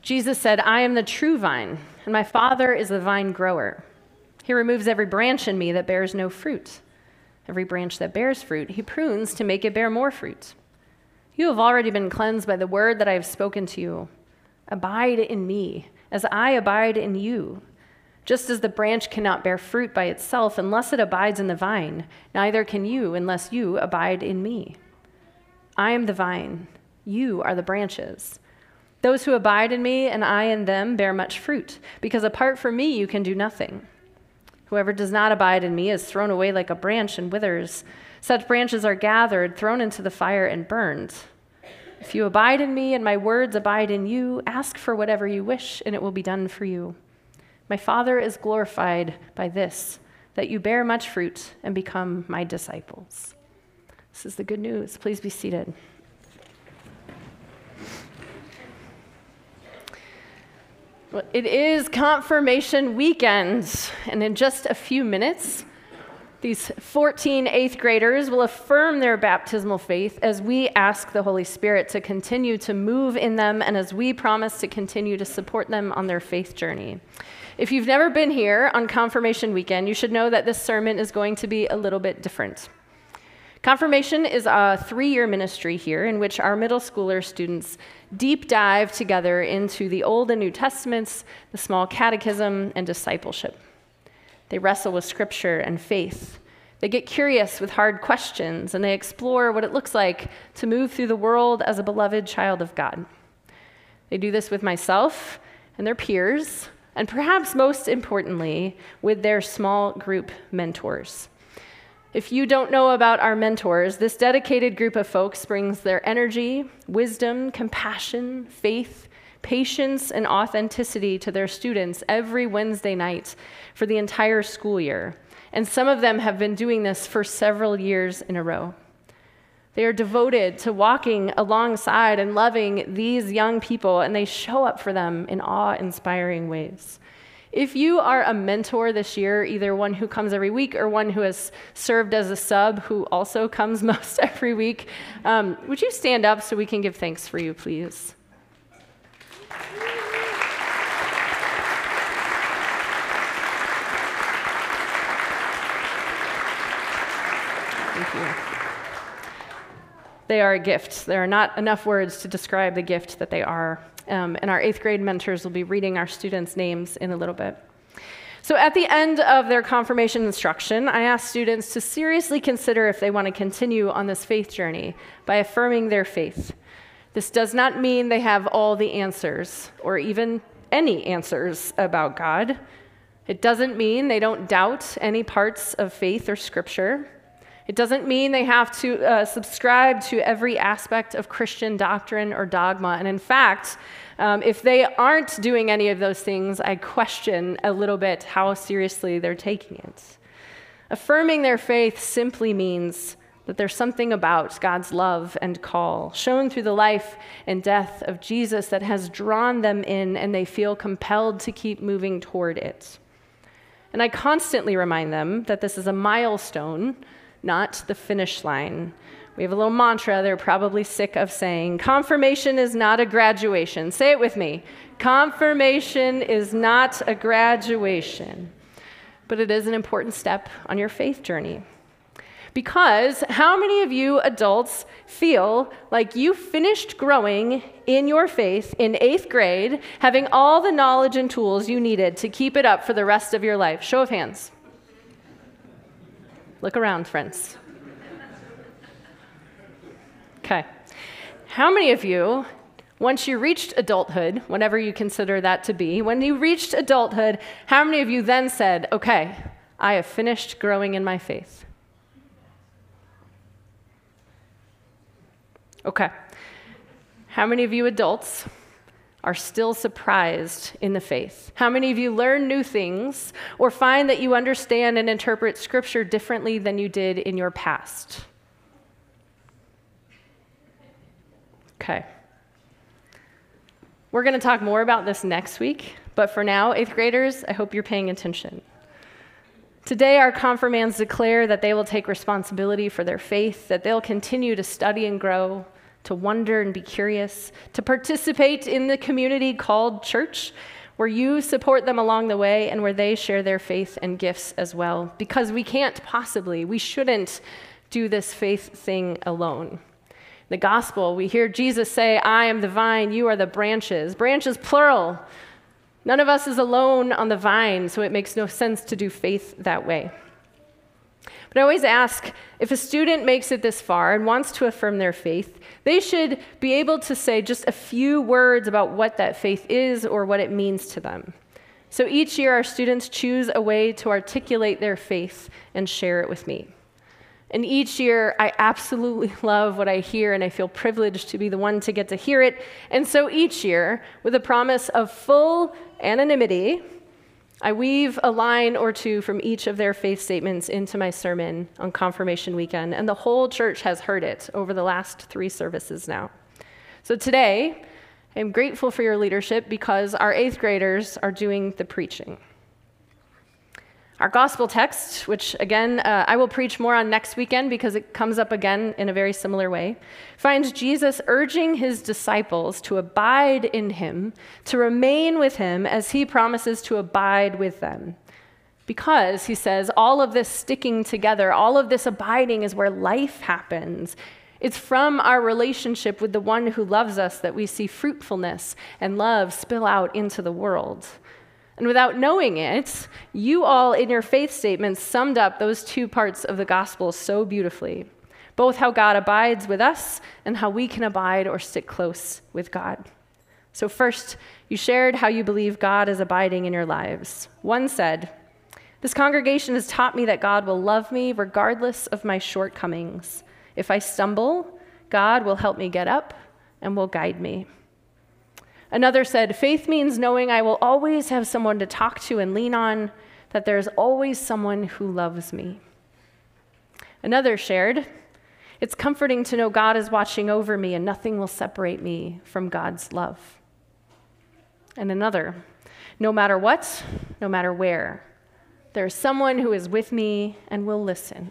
Jesus said, "I am the true vine, and my Father is the vine grower. He removes every branch in me that bears no fruit. Every branch that bears fruit, he prunes to make it bear more fruit. You have already been cleansed by the word that I have spoken to you. Abide in me, as I abide in you. Just as the branch cannot bear fruit by itself unless it abides in the vine, neither can you unless you abide in me. I am the vine, you are the branches. Those who abide in me and I in them bear much fruit, because apart from me you can do nothing. Whoever does not abide in me is thrown away like a branch and withers. Such branches are gathered, thrown into the fire, and burned. If you abide in me and my words abide in you, ask for whatever you wish, and it will be done for you. My Father is glorified by this, that you bear much fruit and become my disciples." This is the good news. Please be seated. Well, it is confirmation weekend, and in just a few minutes, these 14 eighth graders will affirm their baptismal faith as we ask the Holy Spirit to continue to move in them and as we promise to continue to support them on their faith journey. If you've never been here on confirmation weekend, you should know that this sermon is going to be a little bit different. Confirmation is a 3-year ministry here in which our middle schooler students deep dive together into the Old and New Testaments, the small catechism, and discipleship. They wrestle with scripture and faith. They get curious with hard questions, and they explore what it looks like to move through the world as a beloved child of God. They do this with myself and their peers, and perhaps most importantly, with their small group mentors. If you don't know about our mentors, this dedicated group of folks brings their energy, wisdom, compassion, faith, patience, and authenticity to their students every Wednesday night for the entire school year. And some of them have been doing this for several years in a row. They are devoted to walking alongside and loving these young people, and they show up for them in awe-inspiring ways. If you are a mentor this year, either one who comes every week or one who has served as a sub who also comes most every week, would you stand up so we can give thanks for you, please? Thank you. They are a gift. There are not enough words to describe the gift that they are. And our 8th grade mentors will be reading our students' names in a little bit. So at the end of their confirmation instruction, I asked students to seriously consider if they want to continue on this faith journey by affirming their faith. This does not mean they have all the answers or even any answers about God. It doesn't mean they don't doubt any parts of faith or scripture. It doesn't mean they have to subscribe to every aspect of Christian doctrine or dogma. And in fact, if they aren't doing any of those things, I question a little bit how seriously they're taking it. Affirming their faith simply means that there's something about God's love and call shown through the life and death of Jesus that has drawn them in, and they feel compelled to keep moving toward it. And I constantly remind them that this is a milestone, not the finish line. We have a little mantra they're probably sick of saying. Confirmation is not a graduation. Say it with me. Confirmation is not a graduation, but it is an important step on your faith journey. Because how many of you adults feel like you finished growing in your faith in 8th grade, having all the knowledge and tools you needed to keep it up for the rest of your life? Show of hands. Look around, friends. Okay. How many of you, once you reached adulthood, whenever you consider that to be, when you reached adulthood, how many of you then said, okay, I have finished growing in my faith? Okay. How many of you adults are still surprised in the faith? How many of you learn new things or find that you understand and interpret Scripture differently than you did in your past? Okay. We're going to talk more about this next week, but for now, 8th graders, I hope you're paying attention. Today, our confirmands declare that they will take responsibility for their faith, that they'll continue to study and grow, to wonder and be curious, to participate in the community called church, where you support them along the way and where they share their faith and gifts as well. Because we shouldn't do this faith thing alone. The gospel, we hear Jesus say, I am the vine, you are the branches. Branches, plural. None of us is alone on the vine, so it makes no sense to do faith that way. But I always ask, if a student makes it this far and wants to affirm their faith, they should be able to say just a few words about what that faith is or what it means to them. So each year, our students choose a way to articulate their faith and share it with me. And each year, I absolutely love what I hear, and I feel privileged to be the one to get to hear it. And so each year, with a promise of full anonymity, I weave a line or two from each of their faith statements into my sermon on Confirmation Weekend, and the whole church has heard it over the last 3 services now. So today, I'm grateful for your leadership because our 8th graders are doing the preaching. Our gospel text, which again, I will preach more on next weekend because it comes up again in a very similar way, finds Jesus urging his disciples to abide in him, to remain with him as he promises to abide with them. Because, he says, all of this sticking together, all of this abiding is where life happens. It's from our relationship with the one who loves us that we see fruitfulness and love spill out into the world. And without knowing it, you all in your faith statements summed up those 2 parts of the gospel so beautifully, both how God abides with us and how we can abide or stick close with God. So first, you shared how you believe God is abiding in your lives. One said, "This congregation has taught me that God will love me regardless of my shortcomings. If I stumble, God will help me get up and will guide me." Another said, "Faith means knowing I will always have someone to talk to and lean on, that there's always someone who loves me." Another shared, "It's comforting to know God is watching over me and nothing will separate me from God's love." And another, "No matter what, no matter where, there's someone who is with me and will listen."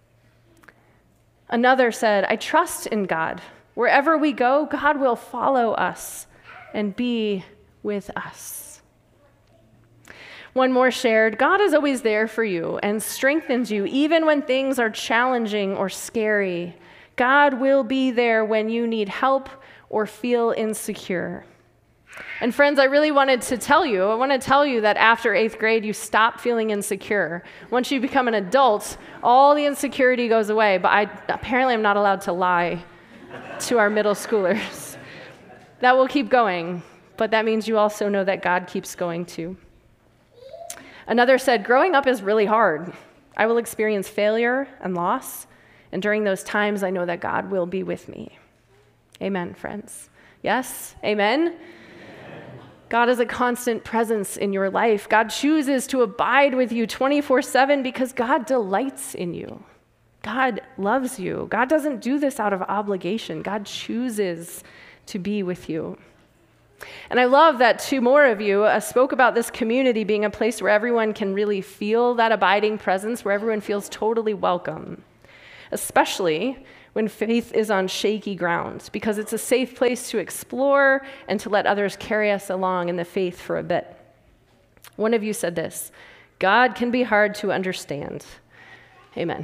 Another said, "I trust in God. Wherever we go, God will follow us and be with us." One more shared, "God is always there for you and strengthens you even when things are challenging or scary. God will be there when you need help or feel insecure." And friends, I really wanted to tell you, that after 8th grade, you stop feeling insecure. Once you become an adult, all the insecurity goes away, but apparently I'm not allowed to lie to our middle schoolers. That will keep going, but that means you also know that God keeps going too. Another said, "Growing up is really hard. I will experience failure and loss, and during those times, I know that God will be with me." Amen, friends. Yes? Amen? God is a constant presence in your life. God chooses to abide with you 24/7 because God delights in you. God loves you. God doesn't do this out of obligation. God chooses to be with you. And I love that 2 more of you spoke about this community being a place where everyone can really feel that abiding presence, where everyone feels totally welcome, especially when faith is on shaky ground, because it's a safe place to explore and to let others carry us along in the faith for a bit. One of you said this, "God can be hard to understand." Amen.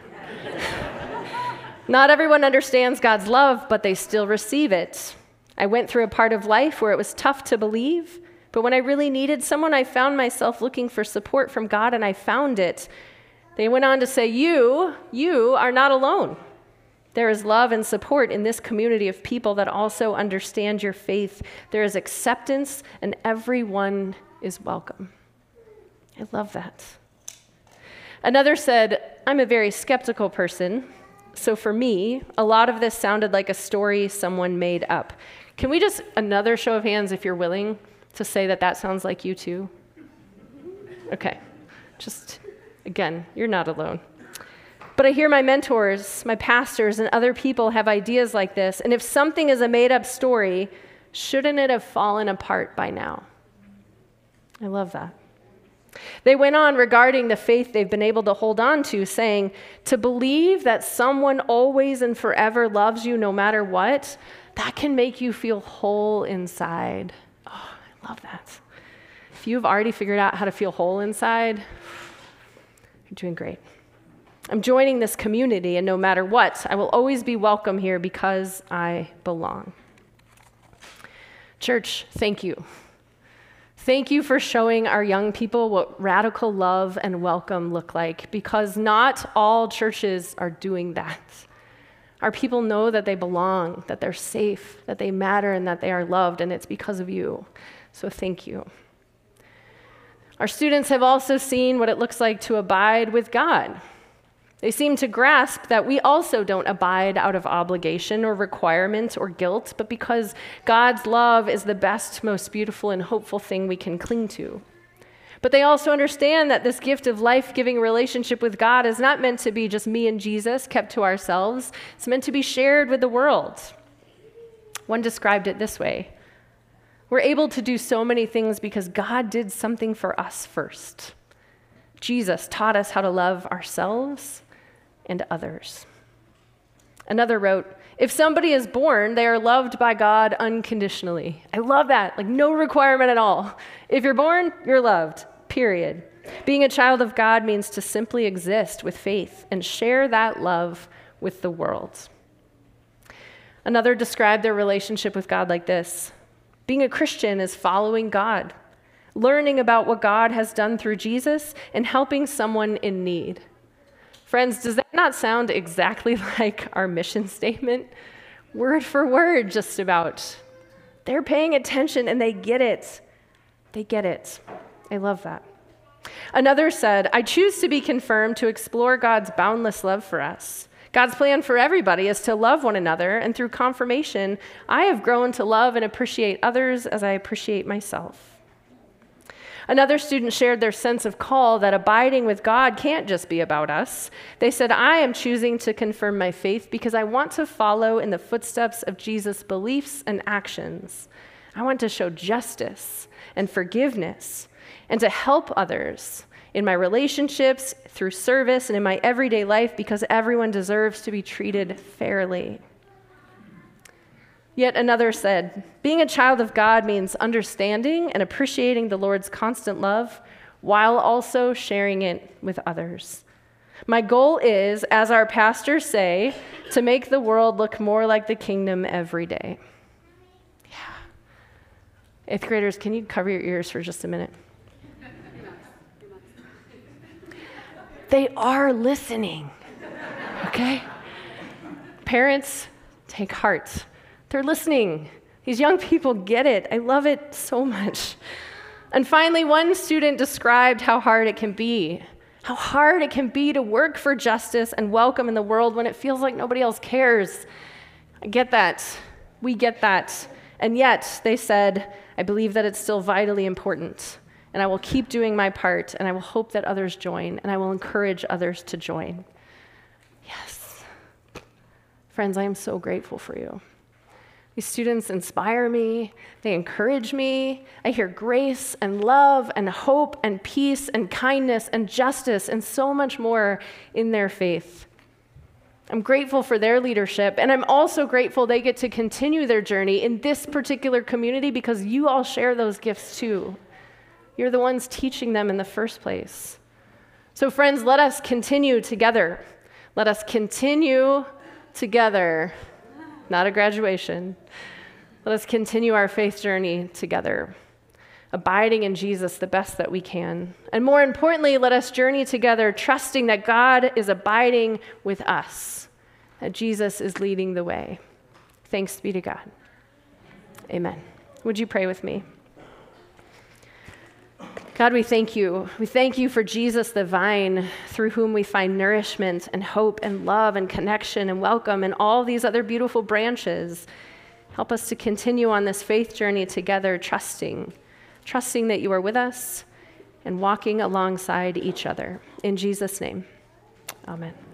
Not everyone understands God's love, but they still receive it. I went through a part of life where it was tough to believe, but when I really needed someone, I found myself looking for support from God, and I found it. They went on to say, you are not alone. There is love and support in this community of people that also understand your faith. There is acceptance, and everyone is welcome. I love that. Another said, "I'm a very skeptical person. So for me, a lot of this sounded like a story someone made up." Can we just, another show of hands if you're willing to say that that sounds like you too? Okay, just, again, you're not alone. But I hear my mentors, my pastors, and other people have ideas like this, and if something is a made-up story, shouldn't it have fallen apart by now? I love that. They went on regarding the faith they've been able to hold on to, saying, to believe that someone always and forever loves you no matter what, that can make you feel whole inside. Oh, I love that. If you've already figured out how to feel whole inside, you're doing great. I'm joining this community, and no matter what, I will always be welcome here because I belong. Church, thank you. Thank you for showing our young people what radical love and welcome look like, because not all churches are doing that. Our people know that they belong, that they're safe, that they matter, and that they are loved, and it's because of you. So thank you. Our students have also seen what it looks like to abide with God. They seem to grasp that we also don't abide out of obligation or requirement or guilt, but because God's love is the best, most beautiful, and hopeful thing we can cling to. But they also understand that this gift of life-giving relationship with God is not meant to be just me and Jesus kept to ourselves. It's meant to be shared with the world. One described it this way: we're able to do so many things because God did something for us first. Jesus taught us how to love ourselves and others. Another wrote, if somebody is born, they are loved by God unconditionally. I love that. Like, no requirement at all. If you're born, you're loved, period. Being a child of God means to simply exist with faith and share that love with the world. Another described their relationship with God like this: being a Christian is following God, learning about what God has done through Jesus, and helping someone in need. Friends, does that not sound exactly like our mission statement? Word for word, just about. They're paying attention and they get it. They get it. I love that. Another said, I choose to be confirmed to explore God's boundless love for us. God's plan for everybody is to love one another, and through confirmation, I have grown to love and appreciate others as I appreciate myself. Another student shared their sense of call that abiding with God can't just be about us. They said, I am choosing to confirm my faith because I want to follow in the footsteps of Jesus' beliefs and actions. I want to show justice and forgiveness and to help others in my relationships, through service, and in my everyday life, because everyone deserves to be treated fairly. Yet another said, being a child of God means understanding and appreciating the Lord's constant love while also sharing it with others. My goal is, as our pastors say, to make the world look more like the kingdom every day. Yeah. 8th graders, can you cover your ears for just a minute? They are listening, okay? Parents, take heart. They're listening. These young people get it. I love it so much. And finally, one student described how hard it can be to work for justice and welcome in the world when it feels like nobody else cares. I get that. We get that. And yet, they said, I believe that it's still vitally important. And I will keep doing my part, and I will hope that others join, and I will encourage others to join. Yes. Friends, I am so grateful for you. These students inspire me. They encourage me. I hear grace and love and hope and peace and kindness and justice and so much more in their faith. I'm grateful for their leadership, and I'm also grateful they get to continue their journey in this particular community because you all share those gifts too. You're the ones teaching them in the first place. So friends, let us continue together. Let us continue together. Not a graduation. Let us continue our faith journey together, abiding in Jesus the best that we can. And more importantly, let us journey together, trusting that God is abiding with us, that Jesus is leading the way. Thanks be to God. Amen. Would you pray with me? God, we thank you. We thank you for Jesus, the vine, through whom we find nourishment and hope and love and connection and welcome and all these other beautiful branches. Help us to continue on this faith journey together, trusting that you are with us and walking alongside each other. In Jesus' name, amen.